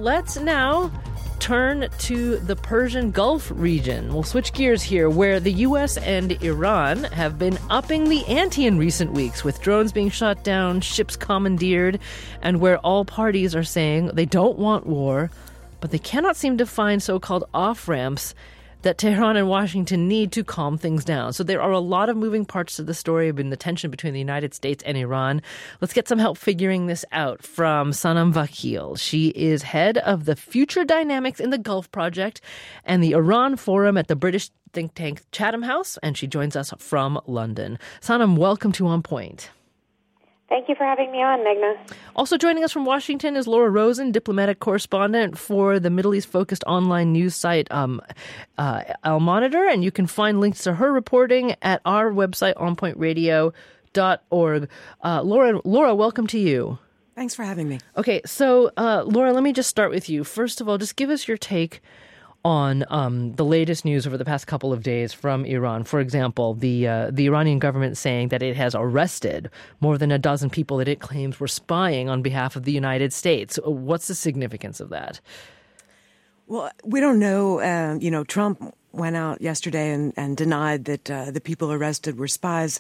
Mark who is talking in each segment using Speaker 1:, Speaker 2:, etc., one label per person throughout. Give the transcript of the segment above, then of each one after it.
Speaker 1: let's now turn to the Persian Gulf region. We'll switch gears here, where the U.S. and Iran have been upping the ante in recent weeks, with drones being shot down, ships commandeered, and where all parties are saying they don't want war, but they cannot seem to find so-called off-ramps that Tehran and Washington need to calm things down. So there are a lot of moving parts to the story in the tension between the United States and Iran. Let's get some help figuring this out from Sanam Vakil. She is head of the Future Dynamics in the Gulf Project and the Iran Forum at the British think tank Chatham House, and she joins us from London. Sanam, welcome to On Point.
Speaker 2: Thank you for having me on, Meghna.
Speaker 1: Also joining us from Washington is Laura Rosen, diplomatic correspondent for the Middle East-focused online news site Al Monitor, and you can find links to her reporting at our website, onpointradio.org. Laura, welcome to you.
Speaker 3: Thanks for having me.
Speaker 1: Okay, so Laura, let me just start with you. First of all, just give us your take on the latest news over the past couple of days from Iran. For example, the Iranian government saying that it has arrested more than a dozen people that it claims were spying on behalf of the United States. What's the significance of that?
Speaker 3: Well, we don't know. Trump went out yesterday and denied that the people arrested were spies.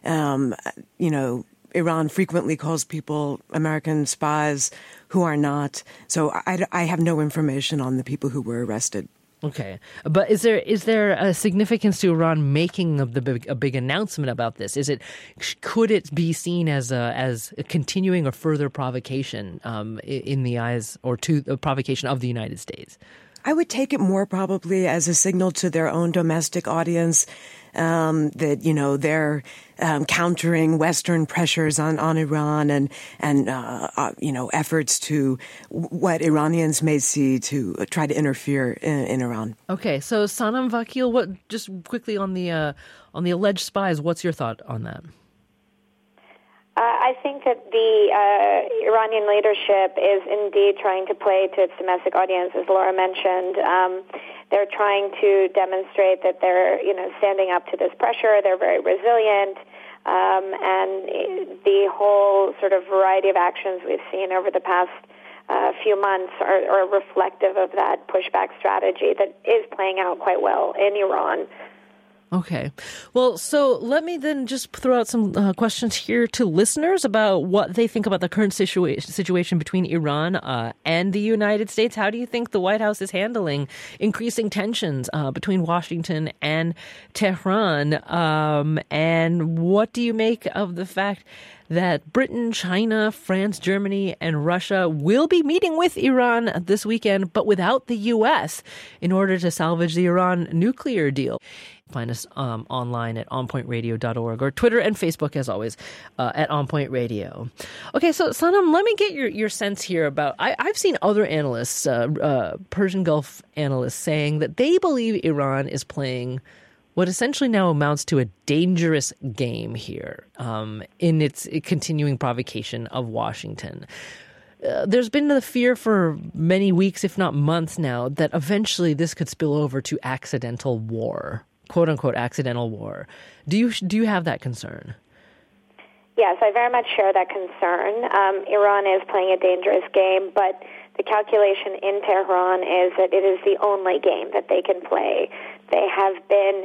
Speaker 3: Iran frequently calls people American spies who are not. So I have no information on the people who were arrested.
Speaker 1: Okay. But is there a significance to Iran making a big announcement about this? Could it be seen as a continuing or further provocation in the eyes, or to the provocation of the United States?
Speaker 3: I would take it more probably as a signal to their own domestic audience that, they're countering Western pressures on Iran and efforts to what Iranians may see to try to interfere in Iran.
Speaker 1: Okay, so Sanam Vakil, just quickly on the alleged spies, what's your thought on that?
Speaker 2: I think that the Iranian leadership is indeed trying to play to its domestic audience, as Laura mentioned. They're trying to demonstrate that they're, standing up to this pressure. They're very resilient, and the whole sort of variety of actions we've seen over the past few months are reflective of that pushback strategy that is playing out quite well in Iran.
Speaker 1: Okay. Well, so let me then just throw out some questions here to listeners about what they think about the current situation between Iran and the United States. How do you think the White House is handling increasing tensions between Washington and Tehran? And what do you make of the fact that Britain, China, France, Germany, and Russia will be meeting with Iran this weekend, but without the U.S., in order to salvage the Iran nuclear deal? Find us online at onpointradio.org, or Twitter and Facebook, as always, at onpointradio. Okay, so Sanam, let me get your sense here about, I've seen other analysts, Persian Gulf analysts, saying that they believe Iran is playing what essentially now amounts to a dangerous game here in its continuing provocation of Washington. There's been the fear for many weeks, if not months now, that eventually this could spill over to accidental war, quote unquote accidental war. Do you have that concern?
Speaker 2: Yes, I very much share that concern. Iran is playing a dangerous game, but the calculation in Tehran is that it is the only game that they can play. They have been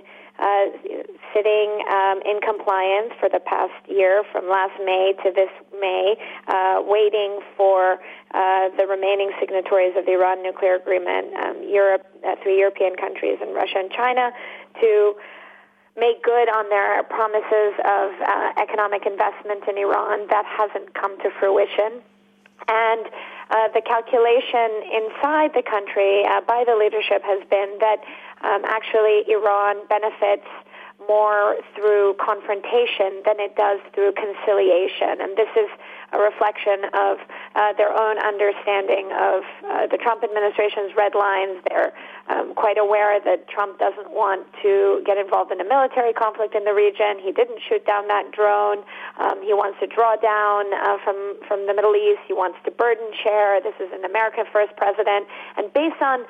Speaker 2: sitting in compliance for the past year, from last May to this May, waiting for the remaining signatories of the Iran nuclear agreement, three European countries and Russia and China, to make good on their promises of economic investment in Iran. That hasn't come to fruition. And the calculation inside the country by the leadership has been that actually Iran benefits more through confrontation than it does through conciliation. And this is a reflection of their own understanding of the Trump administration's red lines. They're quite aware that Trump doesn't want to get involved in a military conflict in the region. He didn't shoot down that drone. He wants to draw down from the Middle East. He wants to burden share. This is an America First president. And based on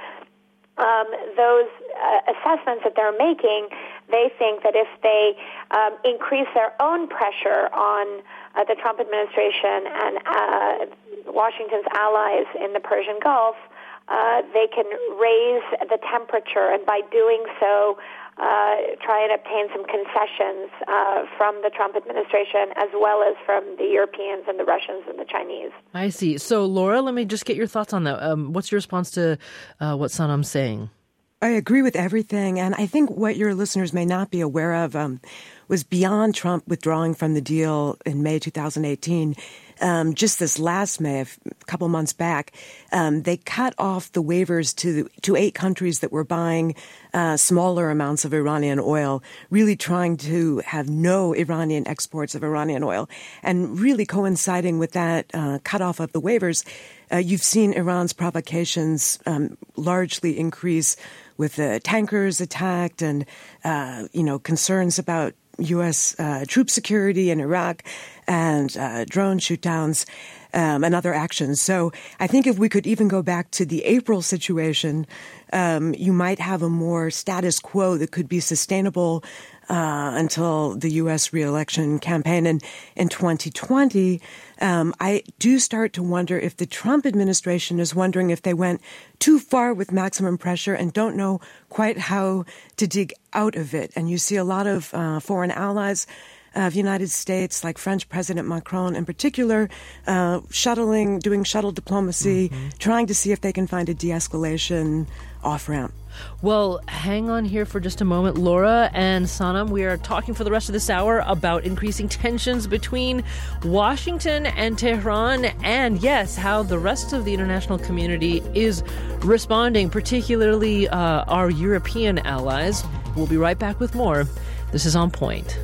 Speaker 2: those assessments that they're making, they think that if they increase their own pressure on the Trump administration and Washington's allies in the Persian Gulf, they can raise the temperature, and by doing so, try and obtain some concessions from the Trump administration, as well as from the Europeans and the Russians and the Chinese.
Speaker 1: I see. So, Laura, let me just get your thoughts on that. What's your response to what Sanam's saying?
Speaker 3: I agree with everything. And I think what your listeners may not be aware of was beyond Trump withdrawing from the deal in May 2018. Just this last May, a couple months back, they cut off the waivers to 8 countries that were buying smaller amounts of Iranian oil, really trying to have no Iranian exports of Iranian oil. And really coinciding with that cutoff of the waivers, you've seen Iran's provocations largely increase with the tankers attacked and, concerns about U.S. troop security in Iraq and drone shootdowns and other actions. So I think if we could even go back to the April situation, you might have a more status quo that could be sustainable until the U.S. reelection campaign. And in 2020, I do start to wonder if the Trump administration is wondering if they went too far with maximum pressure and don't know quite how to dig out of it. And you see a lot of foreign allies of the United States, like French President Macron in particular, doing shuttle diplomacy, trying to see if they can find a de-escalation off-ramp.
Speaker 1: Well, hang on here for just a moment. Laura and Sanam, we are talking for the rest of this hour about increasing tensions between Washington and Tehran, and yes, how the rest of the international community is responding, particularly our European allies. We'll be right back with more. This is On Point.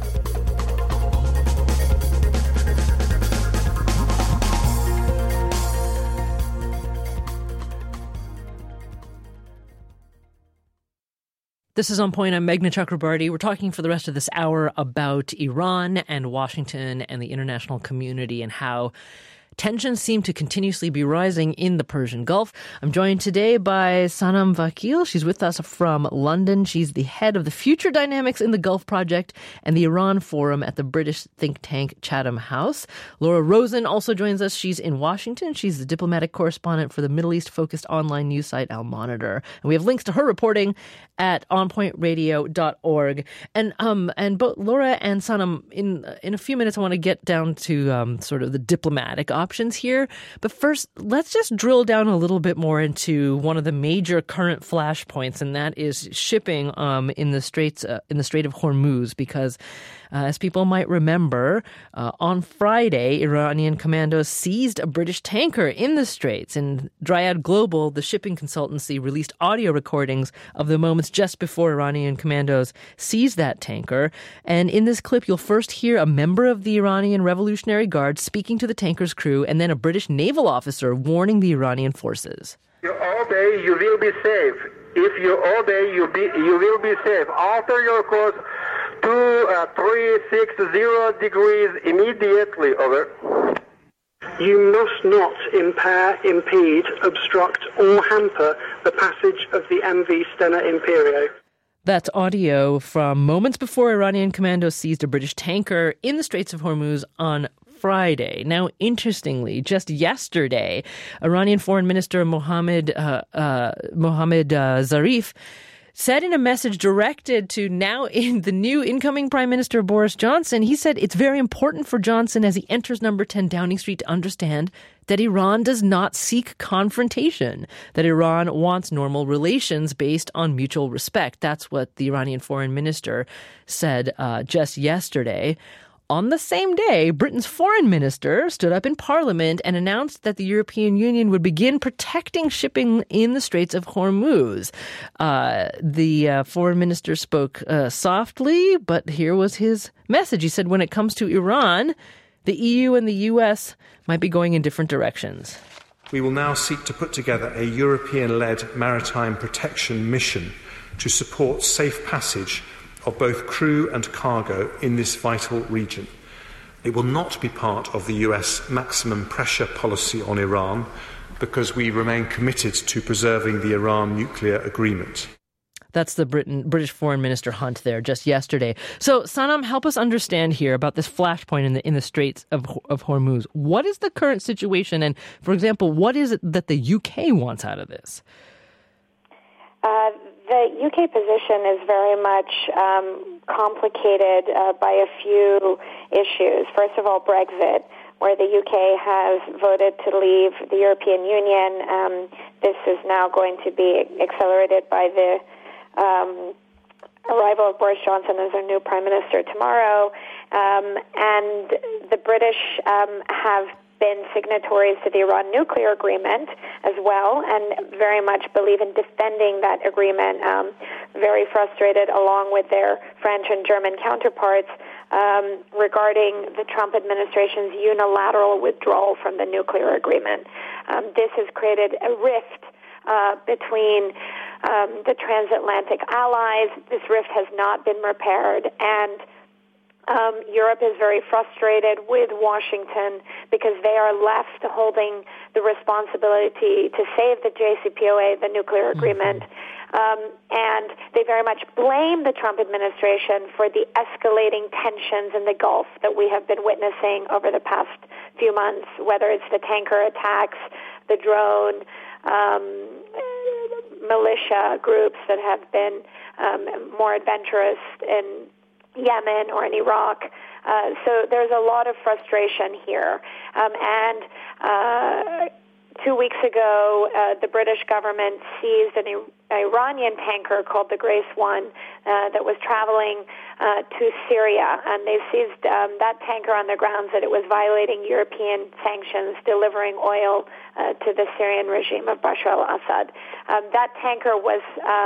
Speaker 1: This is On Point. I'm Meghna Chakrabarti. We're talking for the rest of this hour about Iran and Washington and the international community and how tensions seem to continuously be rising in the Persian Gulf. I'm joined today by Sanam Vakil. She's with us from London. She's the head of the Future Dynamics in the Gulf Project and the Iran Forum at the British think tank Chatham House. Laura Rosen also joins us. She's in Washington. She's the diplomatic correspondent for the Middle East-focused online news site Al Monitor. And we have links to her reporting at onpointradio.org. And both Laura and Sanam, in a few minutes, I want to get down to sort of the diplomatic options here. But first, let's just drill down a little bit more into one of the major current flashpoints, and that is shipping in the Strait of Hormuz. Because as people might remember, on Friday, Iranian commandos seized a British tanker in the Straits. And Dryad Global, the shipping consultancy, released audio recordings of the moments just before Iranian commandos seized that tanker. And in this clip, you'll first hear a member of the Iranian Revolutionary Guard speaking to the tanker's crew, and then a British naval officer warning the Iranian forces.
Speaker 4: You obey, you will be safe. If you obey, you will be safe. Alter your course 360 degrees immediately. Over.
Speaker 5: You must not impair, impede, obstruct, or hamper the passage of the MV Stena Imperio.
Speaker 1: That's audio from moments before Iranian commandos seized a British tanker in the Straits of Hormuz on Friday. Now, interestingly, just yesterday, Iranian Foreign Minister Mohammad Zarif said in a message directed to the new incoming Prime Minister Boris Johnson, he said it's very important for Johnson as he enters number 10 Downing Street to understand that Iran does not seek confrontation, that Iran wants normal relations based on mutual respect. That's what the Iranian Foreign Minister said just yesterday. On the same day, Britain's foreign minister stood up in Parliament and announced that the European Union would begin protecting shipping in the Straits of Hormuz. The foreign minister spoke softly, but here was his message. He said, when it comes to Iran, the EU and the US might be going in different directions.
Speaker 6: We will now seek to put together a European-led maritime protection mission to support safe passage of both crew and cargo in this vital region. It will not be part of the US maximum pressure policy on Iran because we remain committed to preserving the Iran nuclear agreement.
Speaker 1: That's the British Foreign Minister Hunt there just yesterday. So, Sanam, help us understand here about this flashpoint in the Straits of Hormuz. What is the current situation? And, for example, what is it that the UK wants out of this?
Speaker 2: The UK position is very much complicated by a few issues. First of all, Brexit, where the UK has voted to leave the European Union. This is now going to be accelerated by the arrival of Boris Johnson as our new Prime Minister tomorrow. And the British have been signatories to the Iran nuclear agreement as well, and very much believe in defending that agreement. Very frustrated, along with their French and German counterparts, regarding the Trump administration's unilateral withdrawal from the nuclear agreement. This has created a rift between the transatlantic allies. This rift has not been repaired, and Europe is very frustrated with Washington because they are left holding the responsibility to save the JCPOA, the nuclear agreement, and they very much blame the Trump administration for the escalating tensions in the Gulf that we have been witnessing over the past few months, whether it's the tanker attacks, the drone, militia groups that have been more adventurous in Yemen or in Iraq. So there's a lot of frustration here. And 2 weeks ago, the British government seized an Iranian tanker called the Grace 1 that was traveling to Syria. And they seized that tanker on the grounds that it was violating European sanctions, delivering oil to the Syrian regime of Bashar al-Assad. That tanker was...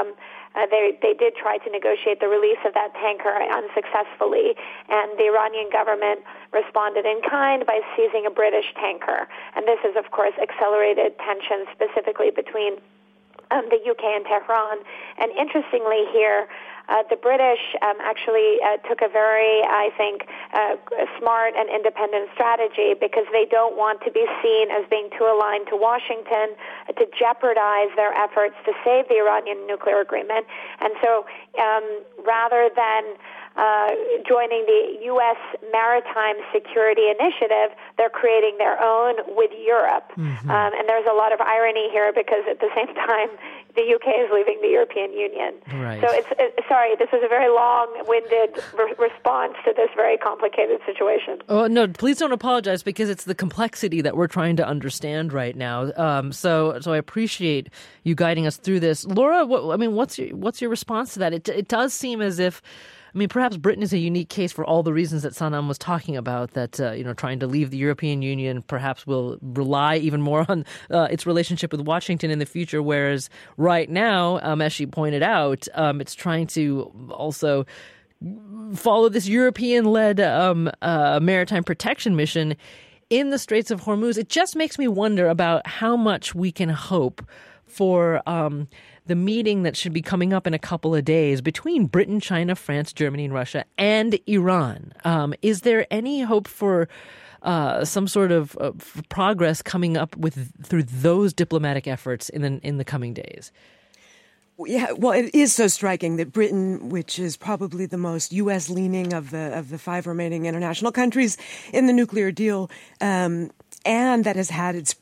Speaker 2: They did try to negotiate the release of that tanker unsuccessfully, and the Iranian government responded in kind by seizing a British tanker. And this has, of course, accelerated tensions specifically between the UK and Tehran. And interestingly here, the British actually took a very, I think, smart and independent strategy because they don't want to be seen as being too aligned to Washington to jeopardize their efforts to save the Iranian nuclear agreement. And so rather than joining the U.S. Maritime Security Initiative, they're creating their own with Europe. And there's a lot of irony here because at the same time, the UK is leaving the European Union.
Speaker 1: Right.
Speaker 2: So sorry, this was a very long-winded response to this very complicated situation.
Speaker 1: Oh, no, please don't apologize because it's the complexity that we're trying to understand right now. So I appreciate you guiding us through this. Laura, what's your response to that? It does seem as if, perhaps Britain is a unique case for all the reasons that Sanam was talking about, that, trying to leave the European Union perhaps will rely even more on its relationship with Washington in the future, whereas right now, as she pointed out, it's trying to also follow this European-led maritime protection mission in the Straits of Hormuz. It just makes me wonder about how much we can hope for the meeting that should be coming up in a couple of days between Britain, China, France, Germany, and Russia, and Iran. Is there any hope for some sort of progress coming up through those diplomatic efforts in the coming days?
Speaker 3: Yeah, well, it is so striking that Britain, which is probably the most U.S.-leaning of the five remaining international countries in the nuclear deal, and that has had its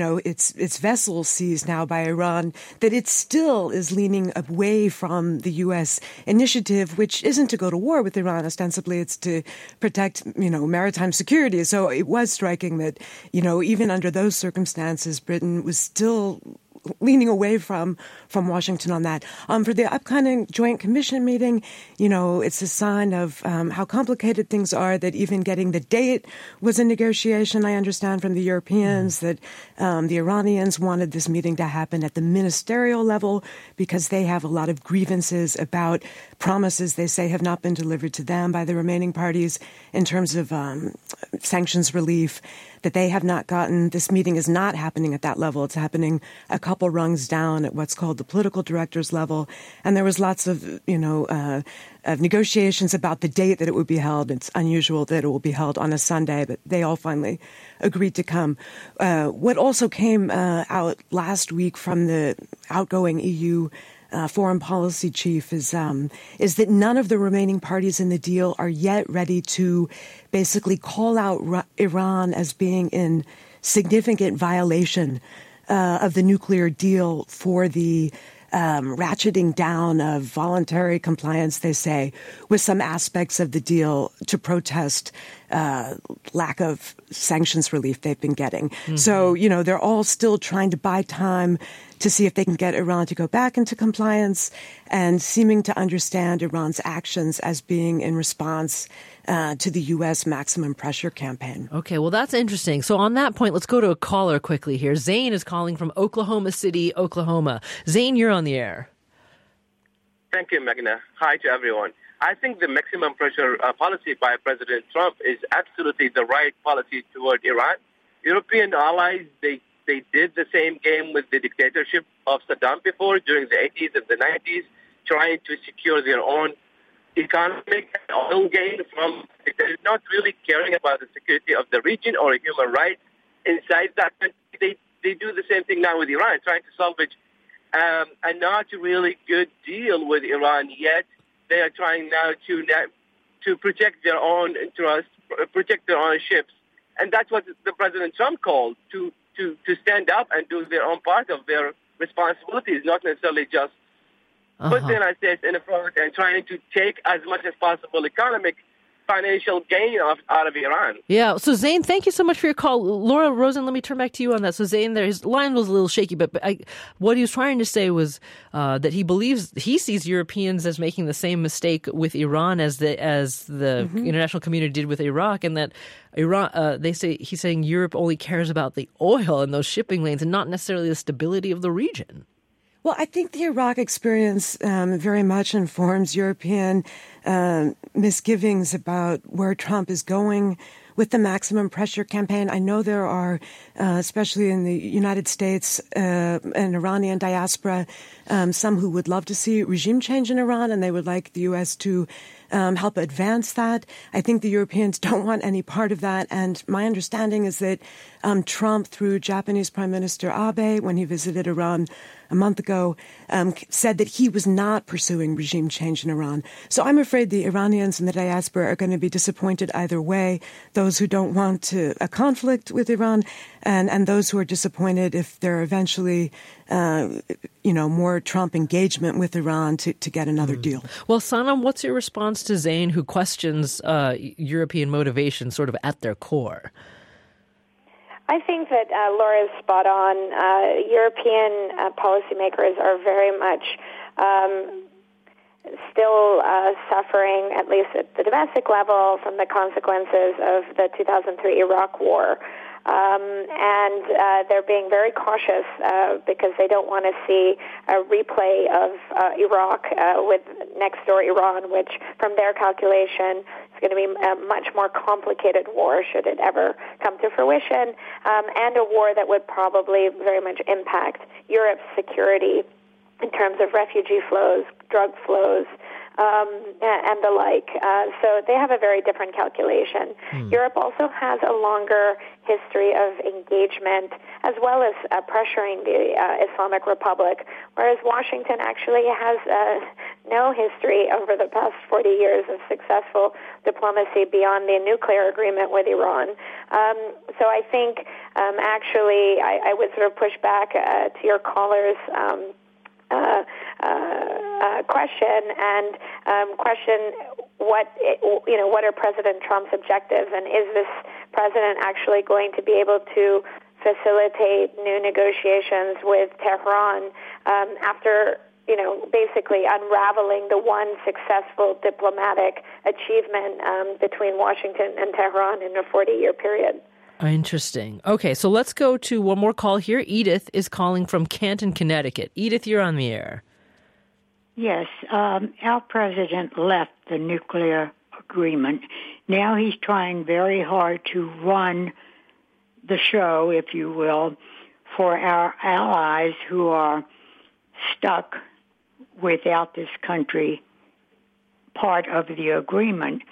Speaker 3: vessels seized now by Iran, that it still is leaning away from the U.S. initiative, which isn't to go to war with Iran. Ostensibly, it's to protect, maritime security. So it was striking that, even under those circumstances, Britain was still leaning away from Washington on that. For the upcoming Joint Commission meeting, it's a sign of how complicated things are, that even getting the date was a negotiation. I understand from the Europeans that the Iranians wanted this meeting to happen at the ministerial level because they have a lot of grievances about promises they say have not been delivered to them by the remaining parties in terms of sanctions relief that they have not gotten. This meeting is not happening at that level. It's happening a couple rungs down at what's called the political directors level. And there was lots of, of negotiations about the date that it would be held. It's unusual that it will be held on a Sunday, but they all finally agreed to come. What also came out last week from the outgoing EU foreign policy chief, is that none of the remaining parties in the deal are yet ready to basically call out Iran as being in significant violation of the nuclear deal for the ratcheting down of voluntary compliance, they say, with some aspects of the deal to protest lack of sanctions relief they've been getting. Mm-hmm. So, they're all still trying to buy time to see if they can get Iran to go back into compliance and seeming to understand Iran's actions as being in response to the U.S. maximum pressure campaign.
Speaker 1: Okay, well, that's interesting. So on that point, let's go to a caller quickly here. Zane is calling from Oklahoma City, Oklahoma. Zane, you're on the air.
Speaker 7: Thank you, Magna. Hi to everyone. I think the maximum pressure policy by President Trump is absolutely the right policy toward Iran. European allies, they did the same game with the dictatorship of Saddam before during the 80s and the 90s, trying to secure their own economic and oil gain from not really caring about the security of the region or human rights inside that country. They do the same thing now with Iran, trying to salvage a not really good deal with Iran, yet they are trying now to protect their own interests, protect their own ships. And that's what the President Trump called, to stand up and do their own part of their responsibilities, not necessarily just put the United States in the front and trying to take as much as possible economic, financial gain out of Iran.
Speaker 1: Yeah. So, Zane, thank you so much for your call. Laura Rosen, let me turn back to you on that. So, Zane, his line was a little shaky, but what he was trying to say was that he sees Europeans as making the same mistake with Iran as the international community did with Iraq, and that Iran, he's saying Europe only cares about the oil and those shipping lanes and not necessarily the stability of the region.
Speaker 3: Well, I think the Iraq experience very much informs European misgivings about where Trump is going with the maximum pressure campaign. I know there are, especially in the United States, an Iranian diaspora, some who would love to see regime change in Iran, and they would like the U.S. to help advance that. I think the Europeans don't want any part of that. And my understanding is that Trump, through Japanese Prime Minister Abe, when he visited Iran a month ago, said that he was not pursuing regime change in Iran. So I'm afraid the Iranians and the diaspora are going to be disappointed either way, those who don't want a conflict with Iran and those who are disappointed if there are eventually more Trump engagement with Iran to get another deal.
Speaker 1: Well, Sanam, what's your response to Zane, who questions European motivation sort of at their core?
Speaker 2: I think that Laura's spot on. European policymakers are very much still suffering, at least at the domestic level, from the consequences of the 2003 Iraq War. And they're being very cautious because they don't want to see a replay of Iraq with next door Iran, which, from their calculation, is going to be a much more complicated war should it ever come to fruition, and a war that would probably very much impact Europe's security in terms of refugee flows, drug flows, and the like. So they have a very different calculation. Europe also has a longer history of engagement as well as pressuring the Islamic Republic, whereas Washington actually has no history over the past 40 years of successful diplomacy beyond the nuclear agreement with Iran. So I think actually I would sort of push back to your caller's question and question what are President Trump's objectives, and is this president actually going to be able to facilitate new negotiations with Tehran after basically unraveling the one successful diplomatic achievement between Washington and Tehran in a 40-year period.
Speaker 1: Interesting. Okay, so let's go to one more call here. Edith is calling from Canton, Connecticut. Edith, you're on the air.
Speaker 8: Yes, our president left the nuclear agreement. Now he's trying very hard to run the show, if you will, for our allies who are stuck without this country part of the agreement.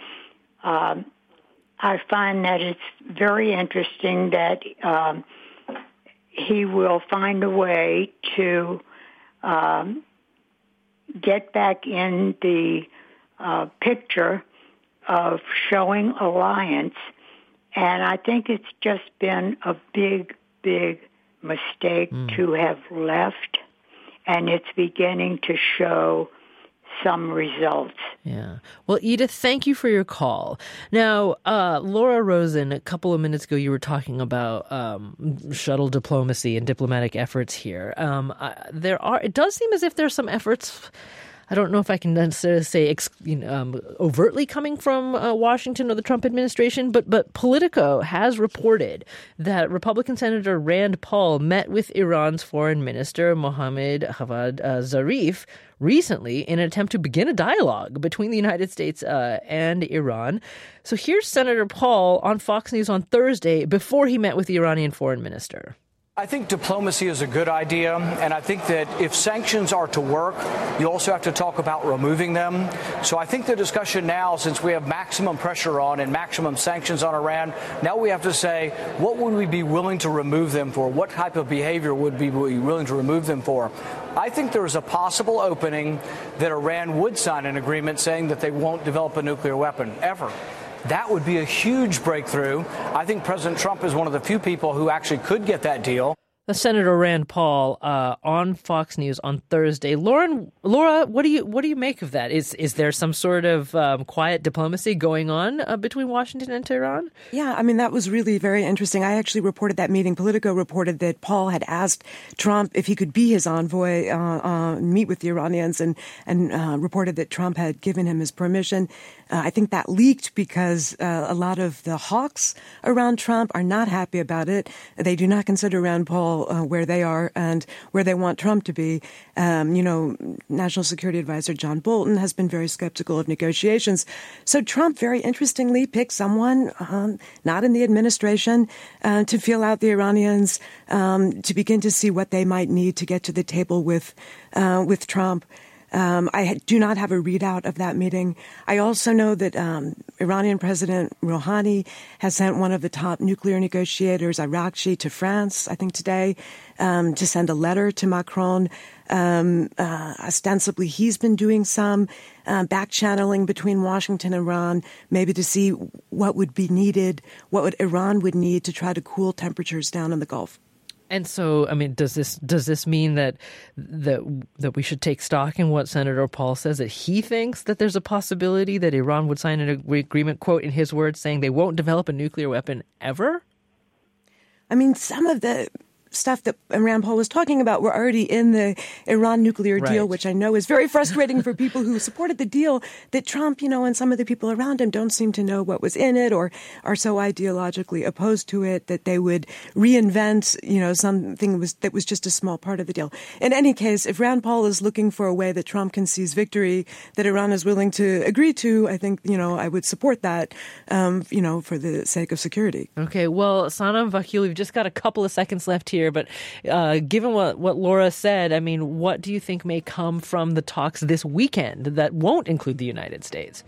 Speaker 8: I find that it's very interesting that he will find a way to get back in the picture of showing alliance. And I think it's just been a big, big mistake to have left, and it's beginning to show some results.
Speaker 1: Yeah. Well, Edith, thank you for your call. Now, Laura Rosen, a couple of minutes ago, you were talking about shuttle diplomacy and diplomatic efforts here. It does seem as if there's some efforts. I don't know if I can necessarily say overtly coming from Washington or the Trump administration, but Politico has reported that Republican Senator Rand Paul met with Iran's foreign minister Mohammad Javad Zarif recently in an attempt to begin a dialogue between the United States and Iran. So here's Senator Paul on Fox News on Thursday before he met with the Iranian foreign minister.
Speaker 9: I think diplomacy is a good idea, and I think that if sanctions are to work, you also have to talk about removing them. So I think the discussion now, since we have maximum pressure on and maximum sanctions on Iran, now we have to say, what would we be willing to remove them for? What type of behavior would we be willing to remove them for? I think there is a possible opening that Iran would sign an agreement saying that they won't develop a nuclear weapon, ever. That would be a huge breakthrough. I think President Trump is one of the few people who actually could get that deal.
Speaker 1: Senator Rand Paul on Fox News on Thursday. Laura, what do you make of that? Is there some sort of quiet diplomacy going on between Washington and Tehran?
Speaker 3: Yeah, I mean, that was really very interesting. I actually reported that meeting. Politico reported that Paul had asked Trump if he could be his envoy, meet with the Iranians, and reported that Trump had given him his permission. I think that leaked because a lot of the hawks around Trump are not happy about it. They do not consider Rand Paul where they are and where they want Trump to be. National Security Advisor John Bolton has been very skeptical of negotiations. So Trump, very interestingly, picked someone not in the administration to feel out the Iranians, to begin to see what they might need to get to the table with Trump. I do not have a readout of that meeting. I also know that Iranian President Rouhani has sent one of the top nuclear negotiators, Arakchi, to France, I think today, to send a letter to Macron. Ostensibly, he's been doing some back-channeling between Washington and Iran, maybe to see what would be needed, what Iran would need to try to cool temperatures down in the Gulf.
Speaker 1: And so, I mean, does this mean that we should take stock in what Senator Paul says, that he thinks that there's a possibility that Iran would sign an agreement, quote, in his words, saying they won't develop a nuclear weapon ever?
Speaker 3: I mean, some of the stuff that Rand Paul was talking about were already in the Iran nuclear deal, which I know is very frustrating for people who supported the deal, that Trump, and some of the people around him don't seem to know what was in it or are so ideologically opposed to it that they would reinvent, something that was just a small part of the deal. In any case, if Rand Paul is looking for a way that Trump can seize victory that Iran is willing to agree to, I think, I would support that, for the sake of security.
Speaker 1: Okay, well, Sanam Vakil, we've just got a couple of seconds left here. But given what Laura said, I mean, what do you think may come from the talks this weekend that won't include the United States?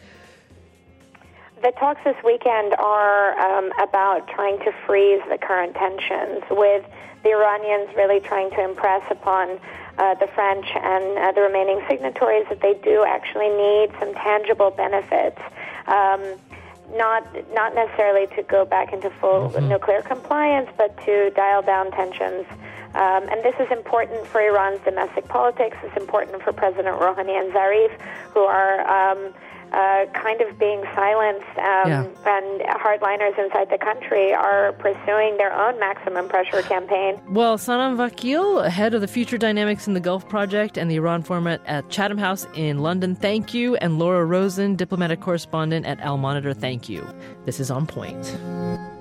Speaker 2: The talks this weekend are about trying to freeze the current tensions, with the Iranians really trying to impress upon the French and the remaining signatories that they do actually need some tangible benefits. Not necessarily to go back into full nuclear compliance, but to dial down tensions. And this is important for Iran's domestic politics. It's important for President Rouhani and Zarif, who are kind of being silenced, and hardliners inside the country are pursuing their own maximum pressure campaign.
Speaker 1: Well, Sanam Vakil, head of the Future Dynamics in the Gulf Project and the Iran Forum at Chatham House in London, thank you. And Laura Rosen, diplomatic correspondent at Al Monitor, thank you. This is On Point.